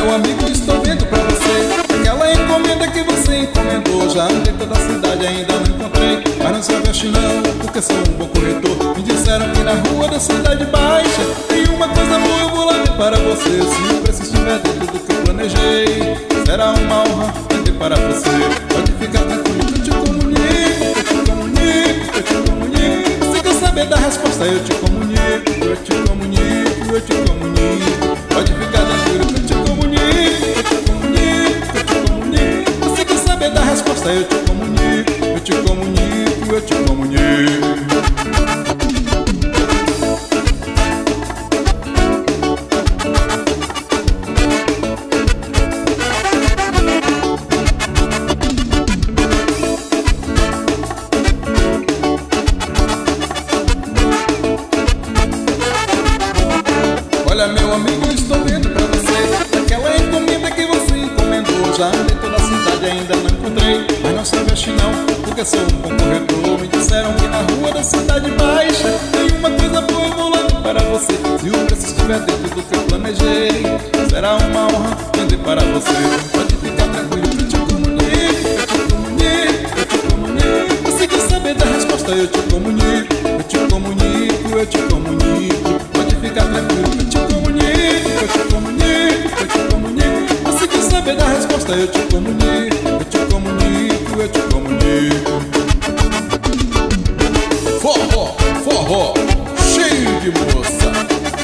meu amigo, estou vendo pra você aquela encomenda que você encomendou. Já andei toda a cidade, ainda não encontrei, mas não se aveste não, porque sou um bom corretor. Me disseram que na rua da Cidade Baixa tem uma coisa boa, eu vou lá ver para você. Se o preço estiver dentro do que eu planejei, será uma honra vender para você. Pode ficar tranquilo que eu te comunico, eu te comunico, eu te comunico. Se quer saber da resposta, eu te comunico, eu te comunico, eu te comunico. Pode ficar tranquilo que eu te comunico, eu te comunico, eu te comunico. Você quer saber da resposta, eu te comunico, eu te comunico, eu te comunico. Olha, meu amigo, estou vendo pra você aquela encomenda que você encomendou. Já andei toda a cidade, ainda não encontrei, mas não se aveste não, porque sou um bom corretor. Me disseram que na rua da Cidade Baixa tem uma coisa boa, eu vou lá para você. Se o preço estiver dentro do que eu planejei, será uma honra vender para você. Pode ficar tranquilo que eu te comunico, eu te comunico, eu te comunico. Você quer saber da resposta, eu te comunico, eu te comunico, eu te comunico. Pode ficar tranquilo que eu te comunico, eu te comunico, eu te comunico. Você quer saber da resposta, eu te comunico, eu te comunico, eu te comunico. Forró, forró, cheio de moça.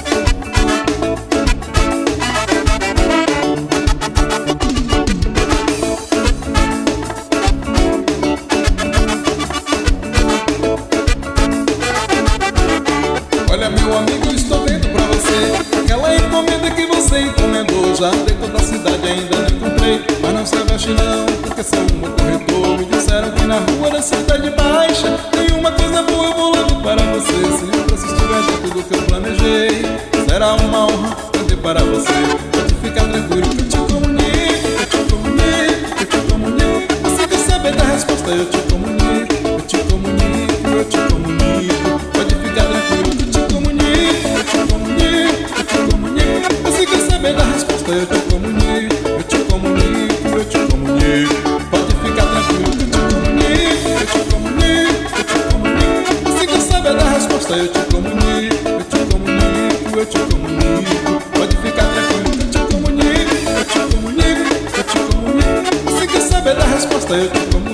Olha, meu amigo, estou vendo pra você aquela encomenda que você encomendou. Já andei toda a cidade, ainda não encontrei, mas não se aveste não, porque sou um bom corretor. Me disseram que na rua da Cidade Baixa tem uma coisa boa, eu vou lá ver para você. Se o preço estiver dentro do que eu planejei, será uma honra vender para você. Pode ficar tranquilo que eu te comunico, eu te comunico, eu te comunico. Você quer saber da resposta, eu te comunico, eu te comunico, eu te comunico. Pode ficar tranquilo que eu te comunico, eu te comunico, eu te comunico. Você quer saber da resposta, eu te comunico, eu te comunico, eu te comunico. Pode ficar tranquilo que eu te comunico, eu te comunico, eu te comunico. Você quer saber da resposta, eu te comunico, eu te comunico, eu te comunico. Pode ficar tranquilo que eu te comunico, eu te comunico, eu te comunico. Você quer saber da resposta, eu te comunico.